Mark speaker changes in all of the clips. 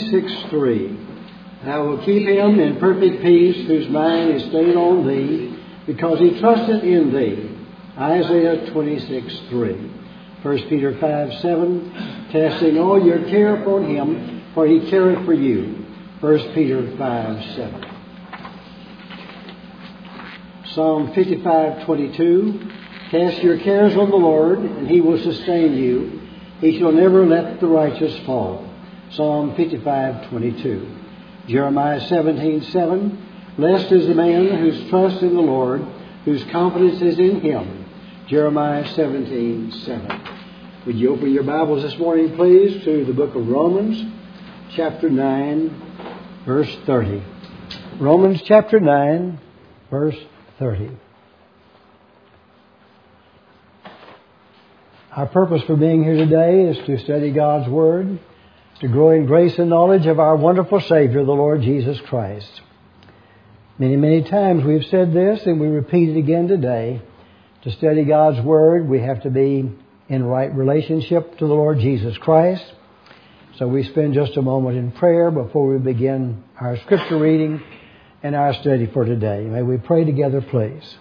Speaker 1: 26:3. I will keep him in perfect peace whose mind is stayed on thee, because he trusted in thee. Isaiah 26:3. 1 Peter 5:7. Casting all your care upon him, for he careth for you. 1 Peter 5:7. Psalm 55:22. Cast your cares on the Lord, and he will sustain you. He shall never let the righteous fall. Psalm 55:22. Jeremiah 17:7. Blessed is the man whose trust in the Lord, whose confidence is in him. Jeremiah 17:7. Would you open your Bibles this morning, please, to the book of Romans, chapter 9, verse 30. Romans chapter 9, verse 30. Our purpose for being here today is to study God's Word, to grow in grace and knowledge of our wonderful Savior, the Lord Jesus Christ. Many, many times we've said this, and we repeat it again today. To study God's Word, we have to be in right relationship to the Lord Jesus Christ. So we spend just a moment in prayer before we begin our scripture reading and our study for today. May we pray together, please.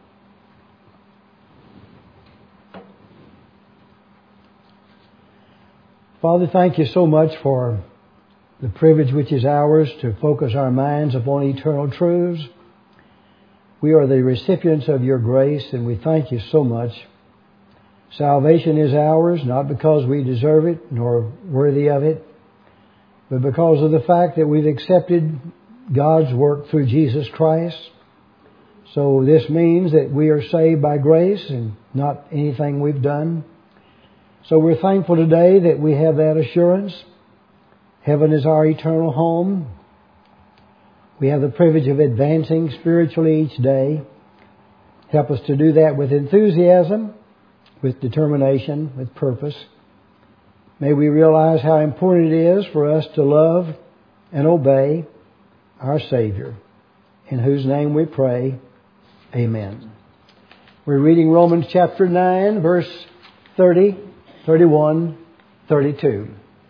Speaker 1: Father, thank you so much for the privilege which is ours to focus our minds upon eternal truths. We are the recipients of your grace, and we thank you so much. Salvation is ours, not because we deserve it nor worthy of it, but because of the fact that we've accepted God's work through Jesus Christ. So this means that we are saved by grace and not anything we've done. So we're thankful today that we have that assurance. Heaven is our eternal home. We have the privilege of advancing spiritually each day. Help us to do that with enthusiasm, with determination, with purpose. May we realize how important it is for us to love and obey our Savior, in whose name we pray. Amen. We're reading Romans chapter 9, verse 30, 31, 32.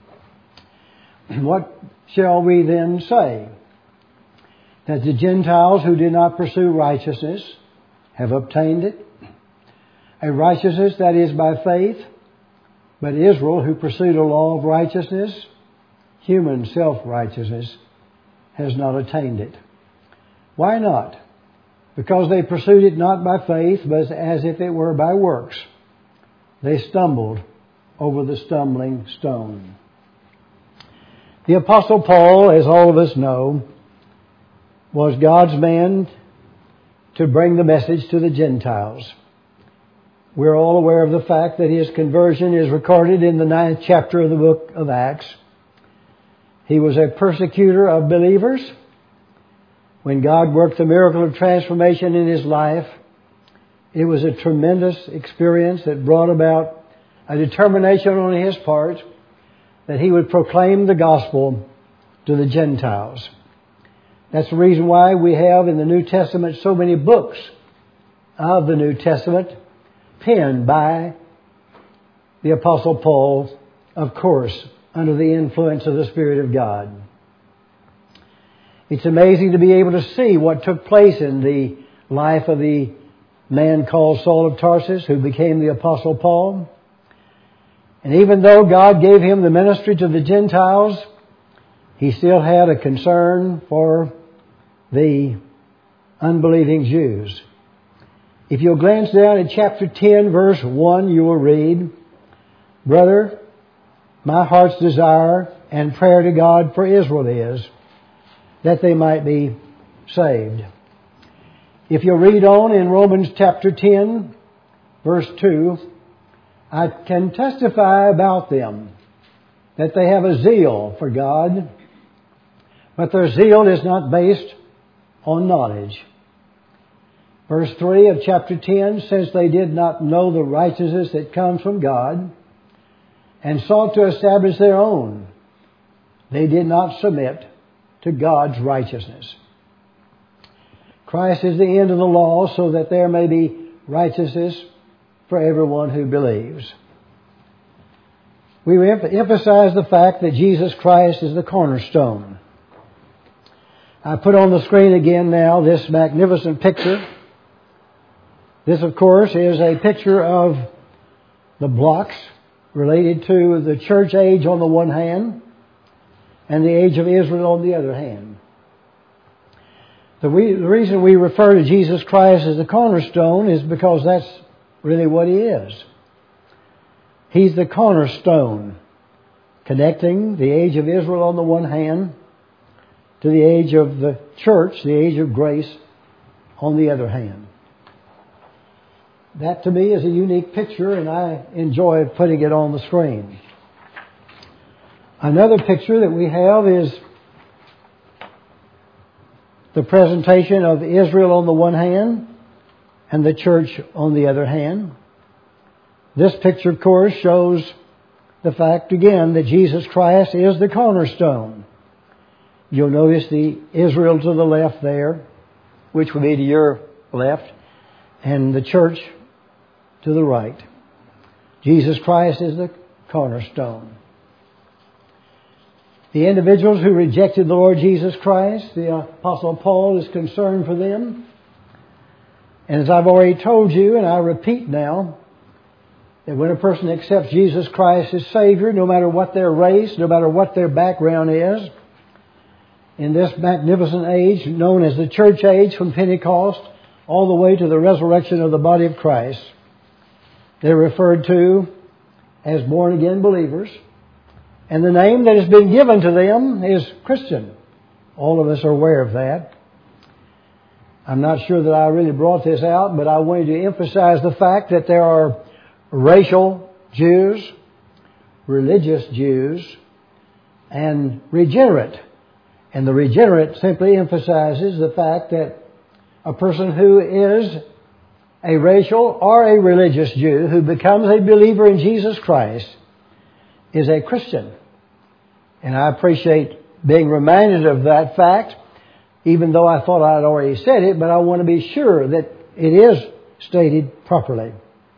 Speaker 1: What shall we then say? That the Gentiles who did not pursue righteousness have obtained it, a righteousness that is by faith, but Israel, who pursued a law of righteousness, human self-righteousness, has not attained it. Why not? Because they pursued it not by faith, but as if it were by works. They stumbled over the stumbling stone. The Apostle Paul, as all of us know, was God's man to bring the message to the Gentiles. We're all aware of the fact that his conversion is recorded in the 9th chapter of the book of Acts. He was a persecutor of believers. When God worked the miracle of transformation in his life, it was a tremendous experience that brought about a determination on his part that he would proclaim the gospel to the Gentiles. That's the reason why we have in the New Testament so many books of the New Testament penned by the Apostle Paul, of course, under the influence of the Spirit of God. It's amazing to be able to see what took place in the life of the man called Saul of Tarsus, who became the Apostle Paul. And even though God gave him the ministry to the Gentiles, he still had a concern for the unbelieving Jews. If you'll glance down at chapter 10, verse 1, you will read, "Brother, my heart's desire and prayer to God for Israel is that they might be saved." If you'll read on in Romans chapter 10, verse 2, "I can testify about them that they have a zeal for God, but their zeal is not based on knowledge." Verse 3 of chapter 10, "Since they did not know the righteousness that comes from God, and sought to establish their own, they did not submit to God's righteousness." Christ is the end of the law so that there may be righteousness for everyone who believes. we emphasize the fact that Jesus Christ is the cornerstone. I put on the screen again now this magnificent picture. This, of course, is a picture of the blocks related to the church age on the one hand and the age of Israel on the other hand. The reason we refer to Jesus Christ as the cornerstone is because that's really what He is. He's the cornerstone, connecting the age of Israel on the one hand to the age of the church, the age of grace, on the other hand. That to me is a unique picture, and I enjoy putting it on the screen. Another picture that we have is the presentation of Israel on the one hand and the church on the other hand. This picture, of course, shows the fact again that Jesus Christ is the cornerstone. You'll notice the Israel to the left there, which would be to your left, and the church to the right. Jesus Christ is the cornerstone. The individuals who rejected the Lord Jesus Christ, the Apostle Paul is concerned for them. And as I've already told you, and I repeat now, that when a person accepts Jesus Christ as Savior, no matter what their race, no matter what their background is, in this magnificent age known as the church age from Pentecost all the way to the resurrection of the body of Christ, they're referred to as born-again believers. And the name that has been given to them is Christian. All of us are aware of that. I'm not sure that I really brought this out, but I wanted to emphasize the fact that there are racial Jews, religious Jews, and regenerate. And the regenerate simply emphasizes the fact that a person who is a racial or a religious Jew who becomes a believer in Jesus Christ is a Christian. And I appreciate being reminded of that fact, even though I thought I'd already said it, but I want to be sure that it is stated properly.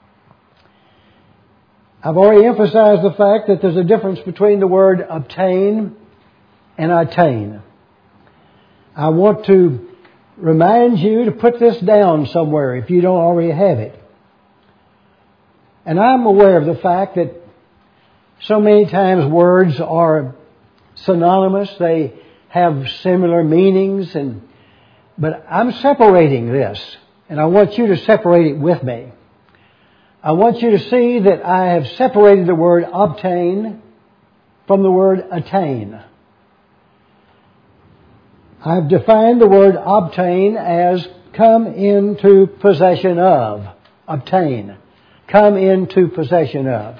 Speaker 1: I've already emphasized the fact that there's a difference between the word obtain and attain. I want to remind you to put this down somewhere if you don't already have it. And I'm aware of the fact that so many times words are synonymous. They have similar meanings, but I'm separating this, and I want you to separate it with me. I want you to see that I have separated the word obtain from the word attain. I've defined the word obtain as come into possession of. Obtain. Come into possession of.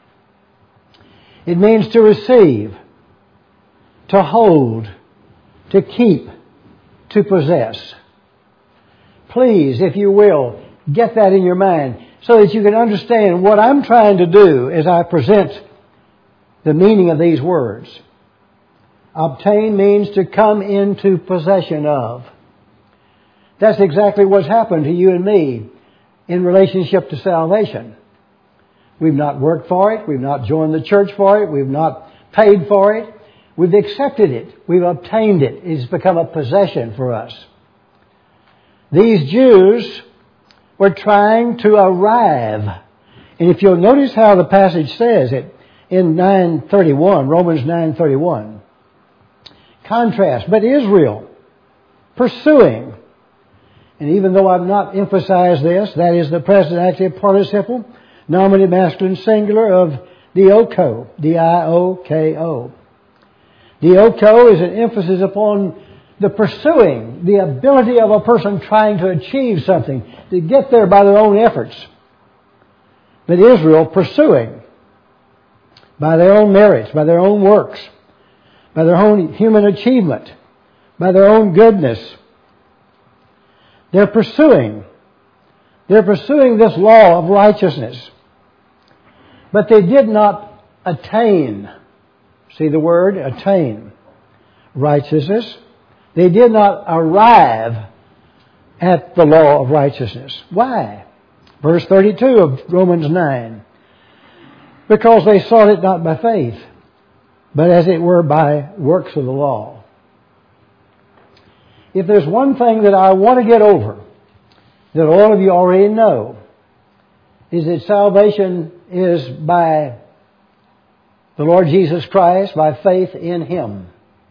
Speaker 1: It means to receive, to hold, to keep, to possess. Please, if you will, get that in your mind so that you can understand what I'm trying to do as I present the meaning of these words. Obtain means to come into possession of. That's exactly what's happened to you and me in relationship to salvation. We've not worked for it. We've not joined the church for it. We've not paid for it. We've accepted it. We've obtained it. It's become a possession for us. These Jews were trying to arrive. And if you'll notice how the passage says it in 9:31, Romans 9:31. Contrast, but Israel pursuing. And even though I've not emphasized this, that is the present active participle, nominative masculine singular of dioko, D-I-O-K-O. Dioko is an emphasis upon the pursuing, the ability of a person trying to achieve something, to get there by their own efforts. But Israel pursuing by their own merits, by their own works, by their own human achievement, by their own goodness. They're pursuing this law of righteousness. But they did not attain. See the word? Attain. Righteousness. They did not arrive at the law of righteousness. Why? Verse 32 of Romans 9. because they sought it not by faith, but as it were by works of the law. If there's one thing that I want to get over, that all of you already know, is that salvation is by the Lord Jesus Christ, by faith in Him.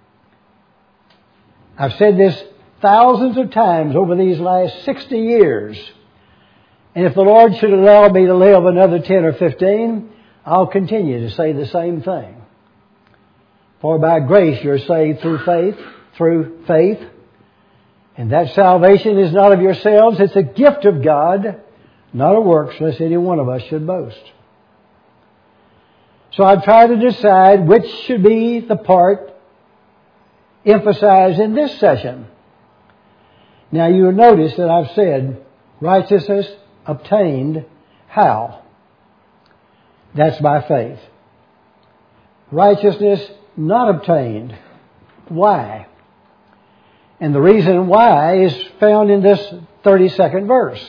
Speaker 1: I've said this thousands of times over these last 60 years. And if the Lord should allow me to live another 10 or 15, I'll continue to say the same thing. For by grace you're saved through faith. And that salvation is not of yourselves, it's a gift of God, not of works, lest any one of us should boast. So I've tried to decide which should be the part emphasized in this session. Now you'll notice that I've said righteousness obtained how? That's by faith. Righteousness not obtained. Why? And the reason why is found in this 32nd verse.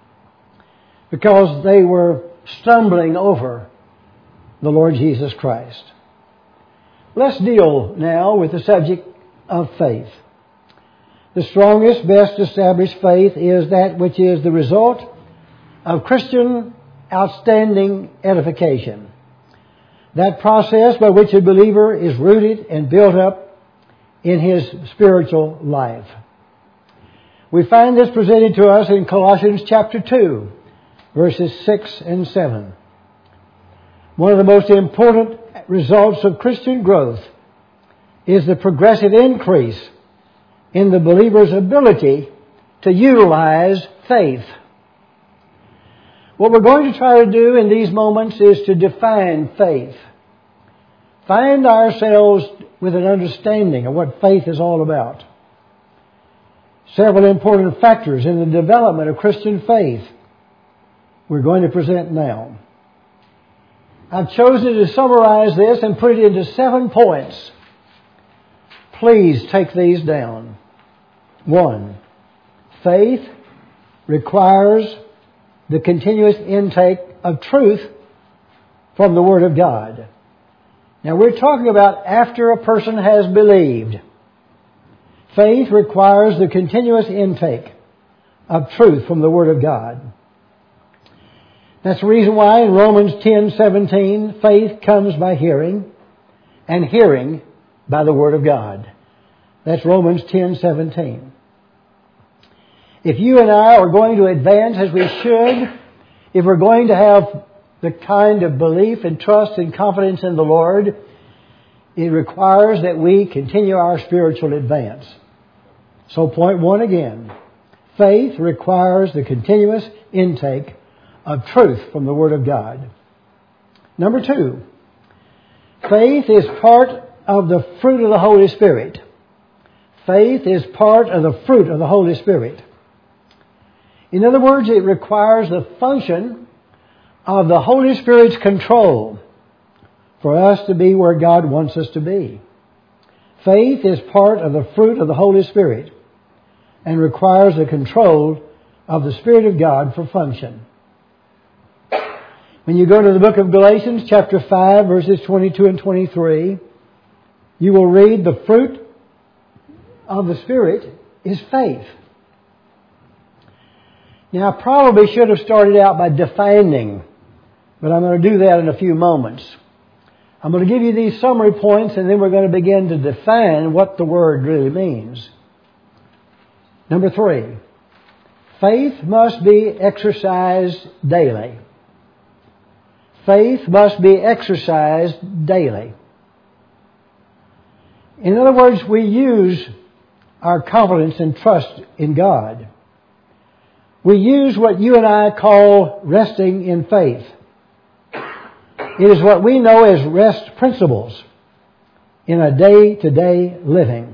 Speaker 1: Because they were stumbling over the Lord Jesus Christ. Let's deal now with the subject of faith. The strongest, best established faith is that which is the result of Christian outstanding edification. That process by which a believer is rooted and built up in his spiritual life. We find this presented to us in Colossians chapter 2, verses 6 and 7. One of the most important results of Christian growth is the progressive increase in the believer's ability to utilize faith. What we're going to try to do in these moments is to define faith. Find ourselves with an understanding of what faith is all about. Several important factors in the development of Christian faith we're going to present now. I've chosen to summarize this and put it into 7 points. Please take these down. 1. Faith requires the continuous intake of truth from the Word of God. Now we're talking about after a person has believed. Faith requires the continuous intake of truth from the Word of God. That's the reason why in Romans 10:17, faith comes by hearing, and hearing by the Word of God. That's Romans 10:17. If you and I are going to advance as we should, if we're going to have the kind of belief and trust and confidence in the Lord, it requires that we continue our spiritual advance. So point 1 again. Faith requires the continuous intake of truth from the Word of God. Number 2. Faith is part of the fruit of the Holy Spirit. Faith is part of the fruit of the Holy Spirit. In other words, it requires the function of the Holy Spirit's control for us to be where God wants us to be. Faith is part of the fruit of the Holy Spirit and requires the control of the Spirit of God for function. When you go to the book of Galatians, chapter 5, verses 22 and 23, you will read the fruit of the Spirit is faith. Now, I probably should have started out by defining, but I'm going to do that in a few moments. I'm going to give you these summary points, and then we're going to begin to define what the word really means. Number 3, faith must be exercised daily. Faith must be exercised daily. In other words, we use our confidence and trust in God. We use what you and I call resting in faith. It is what we know as rest principles in a day-to-day living.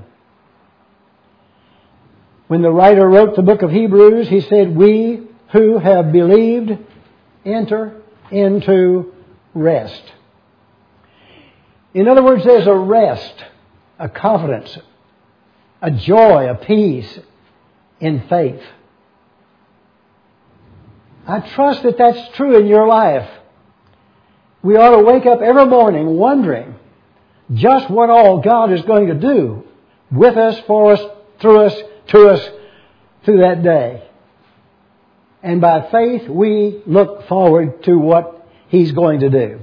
Speaker 1: When the writer wrote the book of Hebrews, he said, "We who have believed enter into rest." In other words, there's a rest, a confidence, a joy, a peace in faith. I trust that that's true in your life. We ought to wake up every morning wondering just what all God is going to do with us, for us, through us, to us, through that day. And by faith, we look forward to what He's going to do.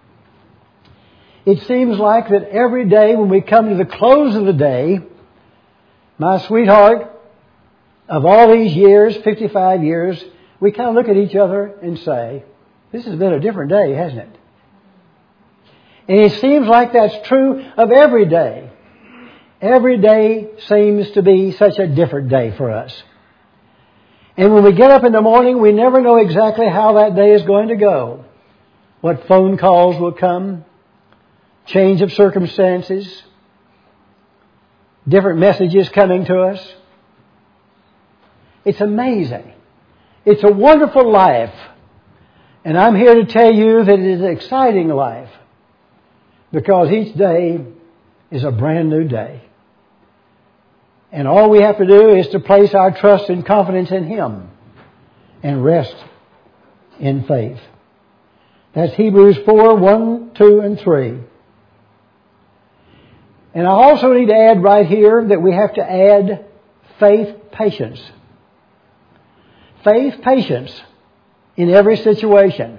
Speaker 1: It seems like that every day when we come to the close of the day, my sweetheart, of all these years, 55 years, we kind of look at each other and say, this has been a different day, hasn't it? And it seems like that's true of every day. Every day seems to be such a different day for us. And when we get up in the morning, we never know exactly how that day is going to go. What phone calls will come, change of circumstances, different messages coming to us. It's amazing. It's a wonderful life. And I'm here to tell you that it is an exciting life, because each day is a brand new day. And all we have to do is to place our trust and confidence in Him and rest in faith. That's Hebrews 4, 1, 2, and 3. And I also need to add right here that we have to add faith patience. Faith patience in every situation.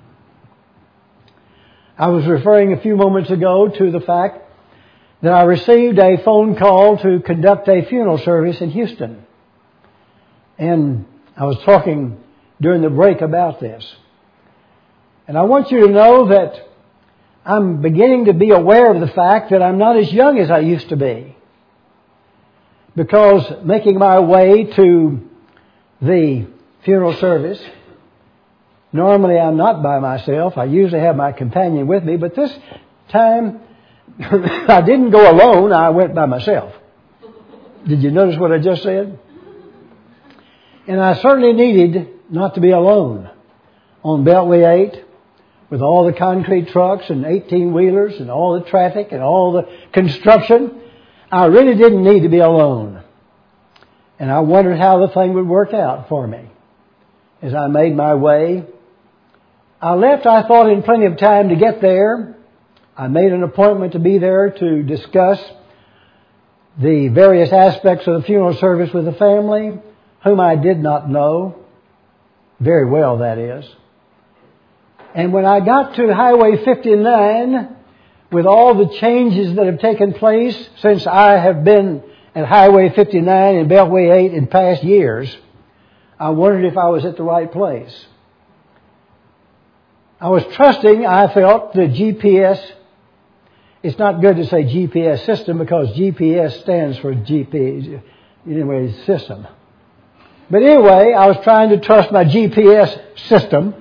Speaker 1: I was referring a few moments ago to the fact that I received a phone call to conduct a funeral service in Houston. And I was talking during the break about this. And I want you to know that I'm beginning to be aware of the fact that I'm not as young as I used to be. Because making my way to the funeral service, normally I'm not by myself. I usually have my companion with me. But this time, I didn't go alone. I went by myself. Did you notice what I just said? And I certainly needed not to be alone on Beltway 8 with all the concrete trucks and 18-wheelers and all the traffic and all the construction. I really didn't need to be alone. And I wondered how the thing would work out for me. As I made my way, I left, I thought, in plenty of time to get there. I made an appointment to be there to discuss the various aspects of the funeral service with the family, whom I did not know very well, that is. And when I got to Highway 59, with all the changes that have taken place since I have been at Highway 59 and Beltway 8 in past years, I wondered if I was at the right place. I was trusting, I felt, the GPS. It's not good to say GPS system, because GPS stands for GPS, anyway, system. But anyway, I was trying to trust my GPS system.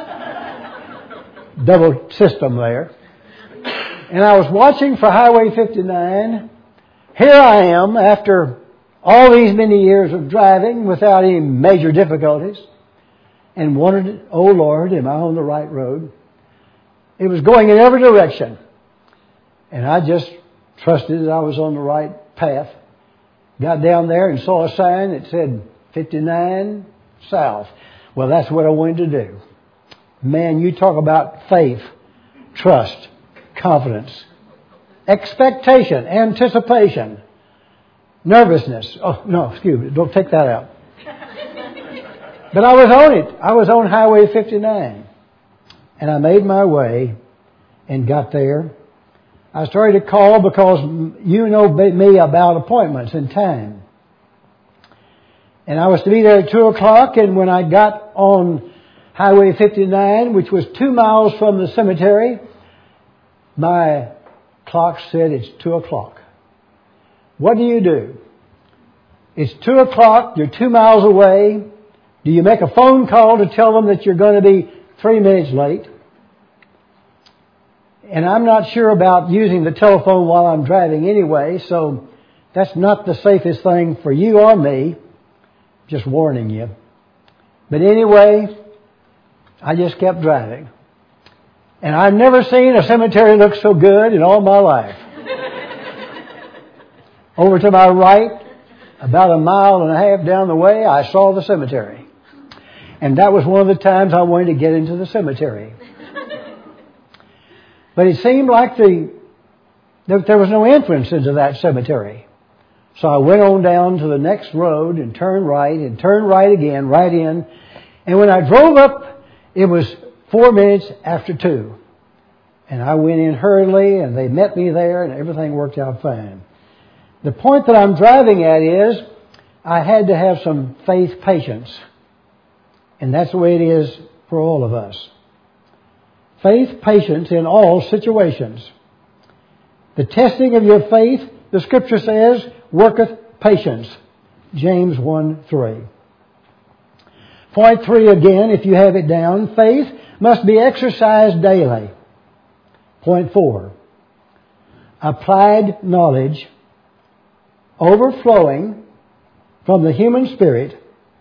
Speaker 1: Double system there. And I was watching for Highway 59. Here I am, after all these many years of driving without any major difficulties, and wondered, oh Lord, am I on the right road? It was going in every direction. And I just trusted that I was on the right path. Got down there and saw a sign that said 59 south. Well, that's what I wanted to do. Man, you talk about faith, trust, confidence, expectation, anticipation, nervousness. Oh, no, excuse me. Don't take that out. But I was on it. I was on Highway 59. And I made my way and got there. I started to call because you know me about appointments and time. And I was to be there at 2 o'clock, and when I got on Highway 59, which was 2 miles from the cemetery, my clock said it's 2 o'clock. What do? It's 2 o'clock, you're 2 miles away. Do you make a phone call to tell them that you're going to be 3 minutes late? And I'm not sure about using the telephone while I'm driving anyway, so that's not the safest thing for you or me. Just warning you. But anyway, I just kept driving. And I've never seen a cemetery look so good in all my life. Over to my right, about 1.5 miles down the way, I saw the cemetery. And that was one of the times I wanted to get into the cemetery. But it seemed like there was no entrance into that cemetery. So I went on down to the next road and turned right again, right in. And when I drove up, it was 4 minutes after 2. And I went in hurriedly, and they met me there, and everything worked out fine. The point that I'm driving at is, I had to have some faith patience. And that's the way it is for all of us. Faith patience in all situations. The testing of your faith, the Scripture says, worketh patience. James 1:3. Point 3 again, if you have it down. Faith must be exercised daily. Point 4. Applied knowledge overflowing from the human spirit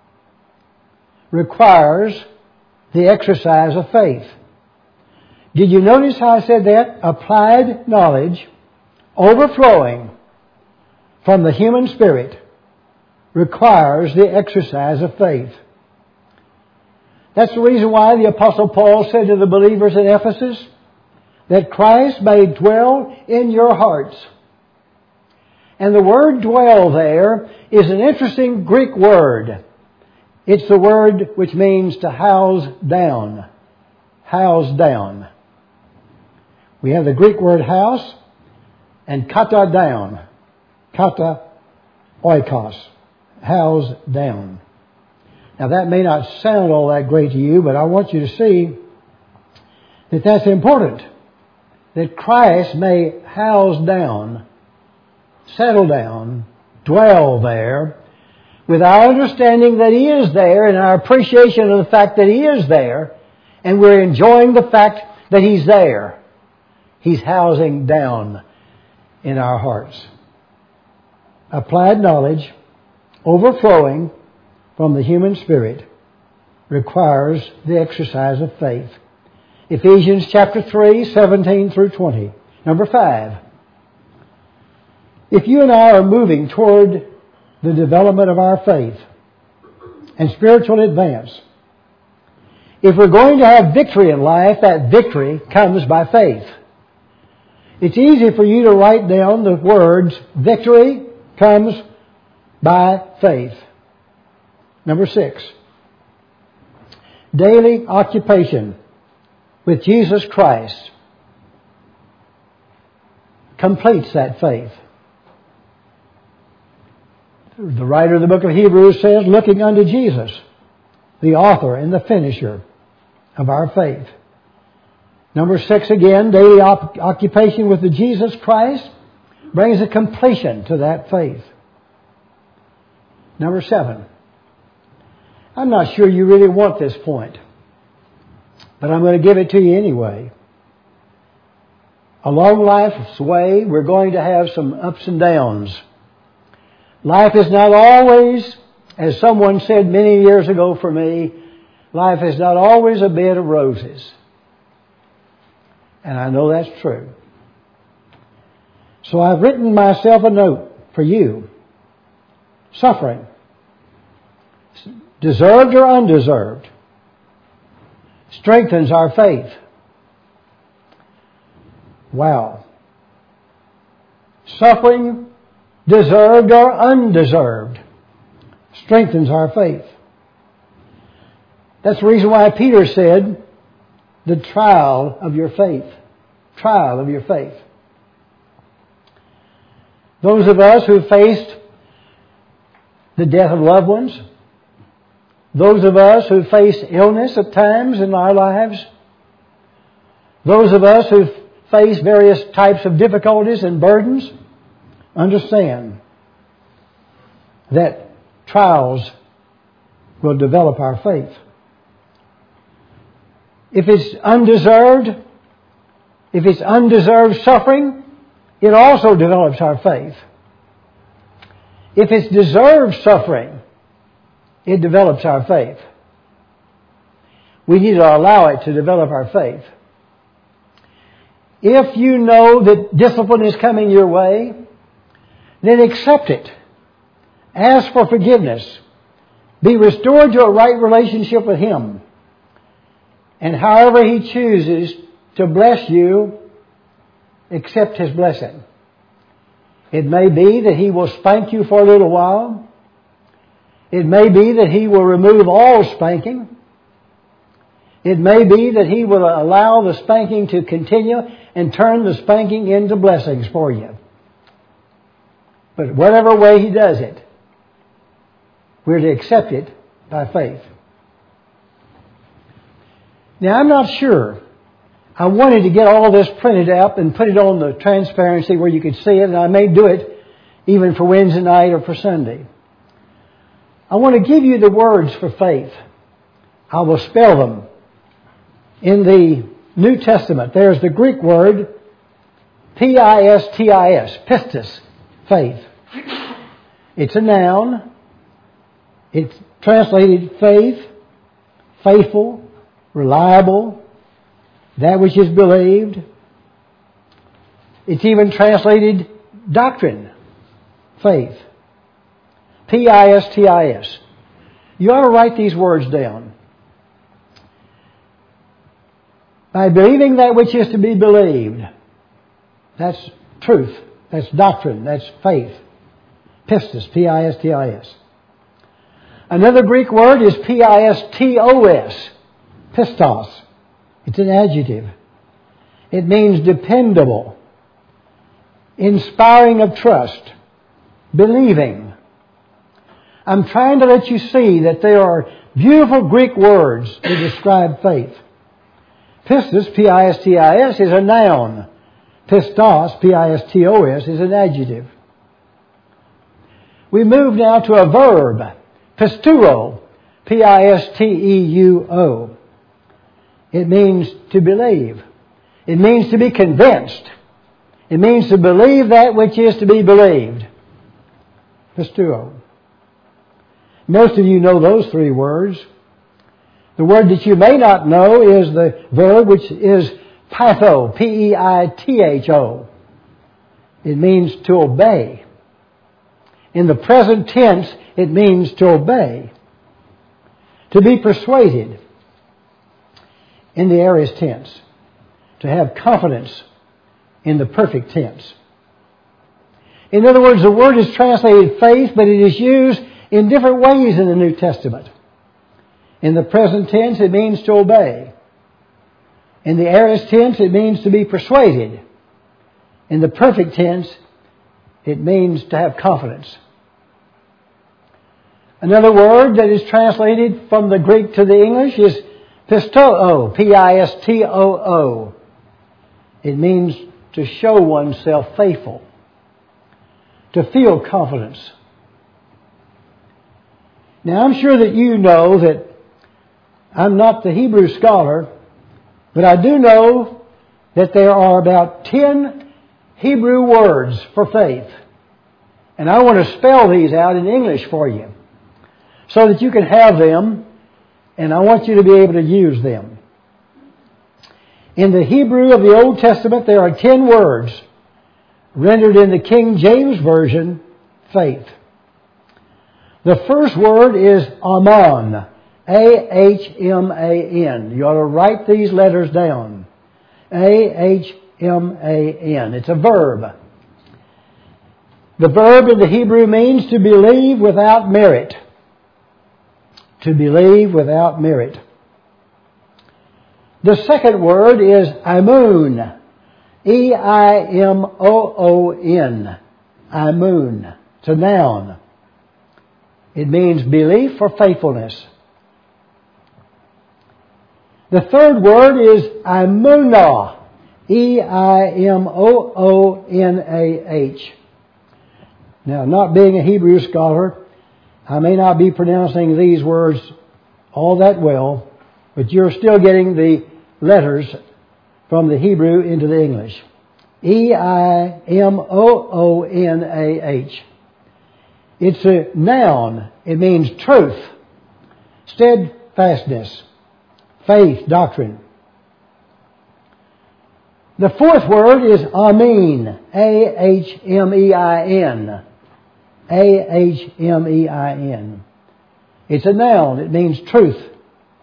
Speaker 1: requires the exercise of faith. Did you notice how I said that? Applied knowledge overflowing from the human spirit requires the exercise of faith. That's the reason why the Apostle Paul said to the believers in Ephesus that Christ may dwell in your hearts. And the word dwell there is an interesting Greek word. It's the word which means to house down. House down. We have the Greek word house and kata down. Kata oikos. House down. Now that may not sound all that great to you, but I want you to see that that's important. That Christ may house down, settle down, dwell there, with our understanding that He is there and our appreciation of the fact that He is there, and we're enjoying the fact that He's there. He's housing down in our hearts. Applied knowledge, overflowing from the human spirit, requires the exercise of faith. Ephesians chapter 3, 17 through 20. Number 5. If you and I are moving toward the development of our faith and spiritual advance, if we're going to have victory in life, that victory comes by faith. It's easy for you to write down the words, victory comes by faith. Number 6. Daily occupation with Jesus Christ completes that faith. The writer of the book of Hebrews says, looking unto Jesus, the author and the finisher of our faith. Number 6 again, daily occupation with the Jesus Christ brings a completion to that faith. Number 7. I'm not sure you really want this point, but I'm going to give it to you anyway. Along life's way, we're going to have some ups and downs. Life is not always, as someone said many years ago for me, life is not always a bed of roses. And I know that's true. So I've written myself a note for you. Suffering, deserved or undeserved, strengthens our faith. Wow. Suffering, deserved or undeserved, strengthens our faith. That's the reason why Peter said, the trial of your faith. Trial of your faith. Those of us who faced the death of loved ones, those of us who face illness at times in our lives, those of us who face various types of difficulties and burdens, understand that trials will develop our faith. If it's undeserved suffering, it also develops our faith. If it's deserved suffering, it develops our faith. We need to allow it to develop our faith. If you know that discipline is coming your way, then accept it. Ask for forgiveness. Be restored to a right relationship with Him. And however He chooses to bless you, accept His blessing. It may be that He will spank you for a little while. It may be that He will remove all spanking. It may be that He will allow the spanking to continue and turn the spanking into blessings for you. But whatever way He does it, we're to accept it by faith. Now, I'm not sure. I wanted to get all this printed up and put it on the transparency where you could see it, and I may do it even for Wednesday night or for Sunday. I want to give you the words for faith. I will spell them. In the New Testament, there's the Greek word P-I-S-T-I-S, pistis, faith. It's a noun. It's translated faith, faithful, reliable, that which is believed. It's even translated doctrine, faith. P-I-S-T-I-S. You ought to write these words down. By believing that which is to be believed, that's truth, that's doctrine, that's faith. Pistis, P-I-S-T-I-S. Another Greek word is P-I-S-T-O-S, pistos. It's an adjective. It means dependable, inspiring of trust, believing. I'm trying to let you see that there are beautiful Greek words to describe faith. Pistis, P-I-S-T-I-S, is a noun. Pistos, P-I-S-T-O-S, is an adjective. We move now to a verb. Pisteuo, P-I-S-T-E-U-O. It means to believe. It means to be convinced. It means to believe that which is to be believed. Pisteuo. Most of you know those three words. The word that you may not know is the verb which is peitho, P-E-I-T-H-O. It means to obey. In the present tense, it means to obey. To be persuaded. In the aorist tense. To have confidence in the perfect tense. In other words, the word is translated faith, but it is used in different ways in the New Testament. In the present tense, it means to obey. In the aorist tense, it means to be persuaded. In the perfect tense, it means to have confidence. Another word that is translated from the Greek to the English is pistoo, P-I-S-T-O-O. It means to show oneself faithful, to feel confidence. Now, I'm sure that you know that I'm not the Hebrew scholar, but I do know that there are about 10 Hebrew words for faith. And I want to spell these out in English for you so that you can have them, and I want you to be able to use them. In the Hebrew of the Old Testament, there are 10 words rendered in the King James Version, faith. The first word is aman, A-H-M-A-N. You ought to write these letters down. A-H-M-A-N. It's a verb. The verb in the Hebrew means to believe without merit. To believe without merit. The second word is imun. E-I-M-O-O-N. Imun. It's a noun. It means belief or faithfulness. The third word is imunah. E-I-M-O-O-N-A-H. Now, not being a Hebrew scholar, I may not be pronouncing these words all that well, but you're still getting the letters from the Hebrew into the English. E-I-M-O-O-N-A-H. It's a noun. It means truth, steadfastness, faith, doctrine. The fourth word is amin. A-H-M-E-I-N. A-H-M-E-I-N. It's a noun. It means truth.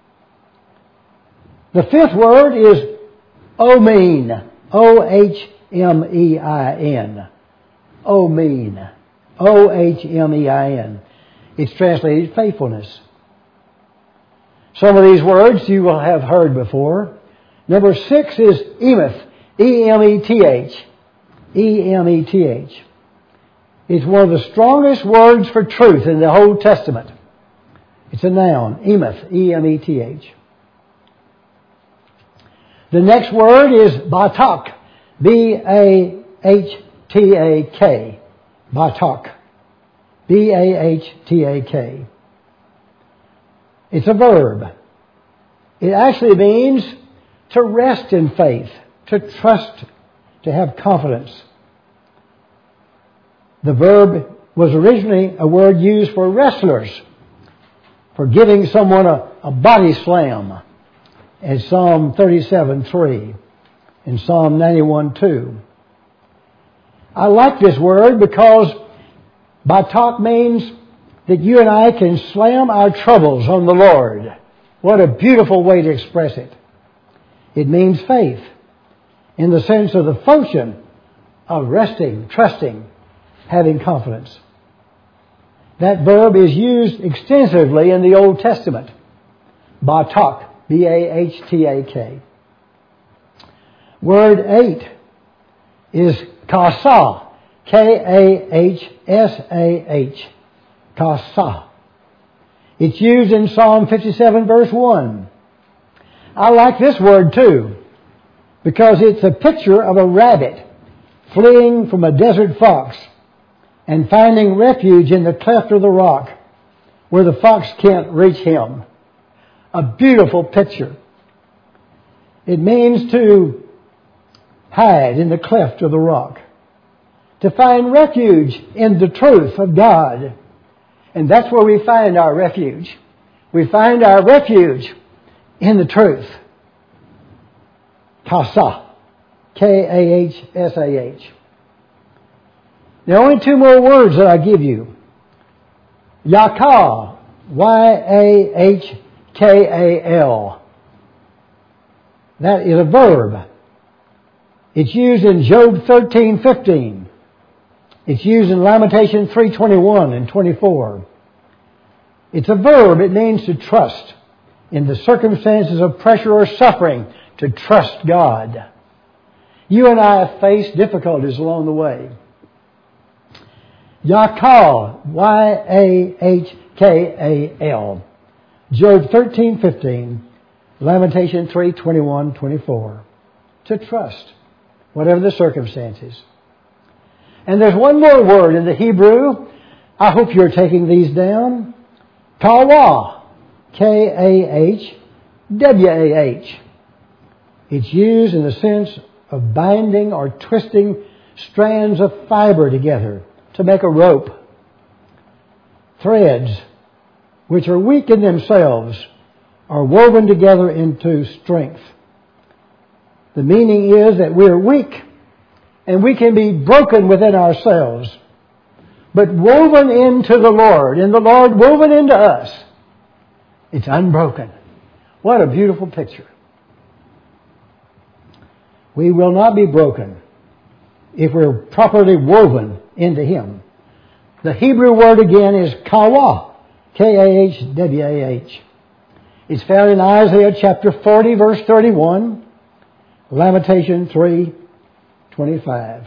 Speaker 1: The fifth word is omin. O-H-M-E-N. O-H-M-E-I-N. O-mean. O-H-M-E-I-N. It's translated faithfulness. Some of these words you will have heard before. Number 6 is emeth. E-M-E-T-H. E-M-E-T-H. It's one of the strongest words for truth in the Old Testament. It's a noun. Emeth. E-M-E-T-H. The next word is batak. B-A-H-T-A-K. Batak. B-A-H-T-A-K. It's a verb. It actually means to rest in faith, to trust, to have confidence. The verb was originally a word used for wrestlers, for giving someone a body slam, as Psalm 37:3 and Psalm 91:2. I like this word because batak means that you and I can slam our troubles on the Lord. What a beautiful way to express it. It means faith in the sense of the function of resting, trusting, having confidence. That verb is used extensively in the Old Testament. Batak, B-A-H-T-A-K. Word 8 is kasa, K-A-H-S-A-H. Kasa. It's used in Psalm 57 verse 1. I like this word too, because it's a picture of a rabbit fleeing from a desert fox and finding refuge in the cleft of the rock where the fox can't reach him. A beautiful picture. It means to hide in the cleft of the rock, to find refuge in the truth of God. And that's where we find our refuge. We find our refuge in the truth. Kasa. K-A-H-S-A-H. There are only 2 more words that I give you. Yakal. Y-A-H-K-A-L. That is a verb. It's used in Job 13:15. It's used in Lamentation 3:21 and 24. It's a verb. It means to trust. In the circumstances of pressure or suffering, to trust God. You and I have faced difficulties along the way. Yakal, Y-A-H-K-A-L. Job 13:15, Lamentation 3:21, 24. To trust, whatever the circumstances. And there's one more word in the Hebrew. I hope you're taking these down. Kawah. K-A-H-W-A-H. It's used in the sense of binding or twisting strands of fiber together to make a rope. Threads, which are weak in themselves, are woven together into strength. The meaning is that we're weak and we can be broken within ourselves, but woven into the Lord, and the Lord woven into us, it's unbroken. What a beautiful picture. We will not be broken if we're properly woven into Him. The Hebrew word again is kawah, K-A-H-W-A-H. It's found in Isaiah chapter 40, verse 31, Lamentation 3:25.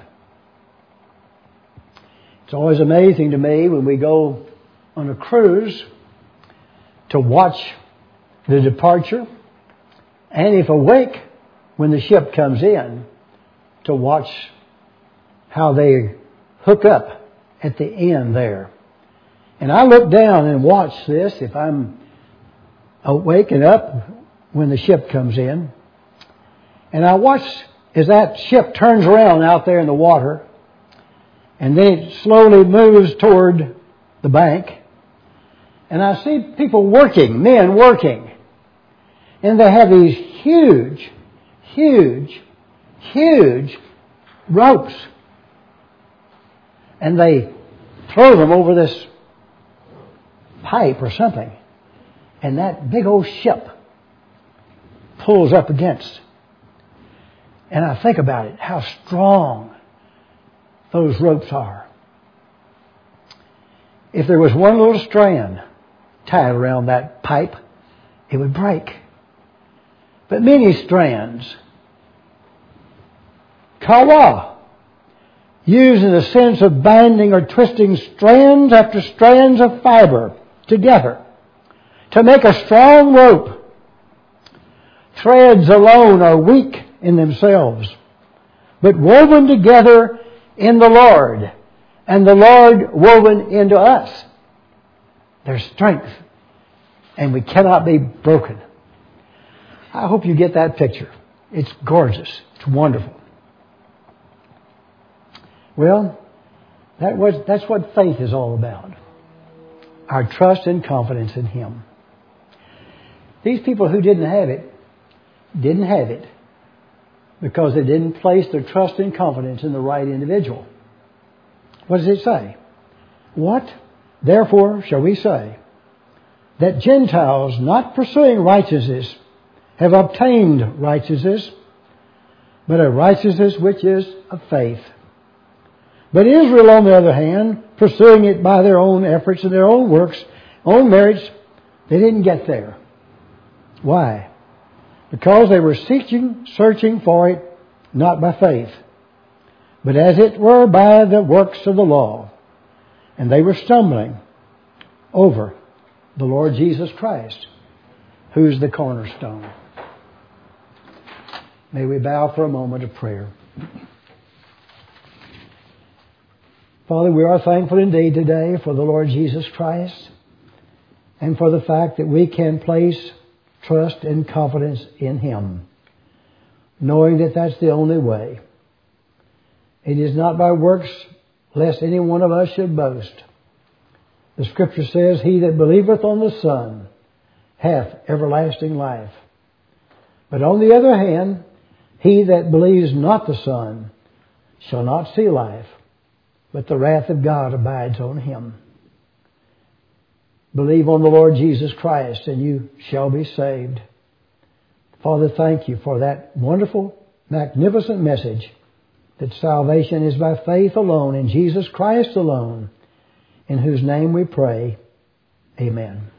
Speaker 1: It's always amazing to me when we go on a cruise to watch the departure, and if awake when the ship comes in, to watch how they hook up at the end there. And I look down and watch this if I'm waking up when the ship comes in. And I watch as that ship turns around out there in the water, and then it slowly moves toward the bank. And I see people working, men working. And they have these huge ropes. And they throw them over this pipe or something. And that big old ship pulls up against. And I think about it, how strong those ropes are. If there was one little strand tied around that pipe, it would break. But many strands, kawa, used in the sense of binding or twisting strands after strands of fiber together to make a strong rope. Threads alone are weak in themselves, but woven together in the Lord, and the Lord woven into us. There's strength, and we cannot be broken. I hope you get that picture. It's gorgeous. It's wonderful. Well, that's what faith is all about. Our trust and confidence in Him. These people who didn't have it because they didn't place their trust and confidence in the right individual. What does it say? What, therefore, shall we say? That Gentiles not pursuing righteousness have obtained righteousness, but a righteousness which is of faith. But Israel, on the other hand, pursuing it by their own efforts and their own works, own merits, they didn't get there. Why? Because they were searching for it, not by faith, but as it were by the works of the law. And they were stumbling over the Lord Jesus Christ, who's the cornerstone. May we bow for a moment of prayer. Father, we are thankful indeed today for the Lord Jesus Christ and for the fact that we can place trust and confidence in Him, knowing that that's the only way. It is not by works, lest any one of us should boast. The Scripture says, He that believeth on the Son hath everlasting life. But on the other hand, he that believes not the Son shall not see life, but the wrath of God abides on him. Believe on the Lord Jesus Christ and you shall be saved. Father, thank you for that wonderful, magnificent message that salvation is by faith alone in Jesus Christ alone, in whose name we pray. Amen.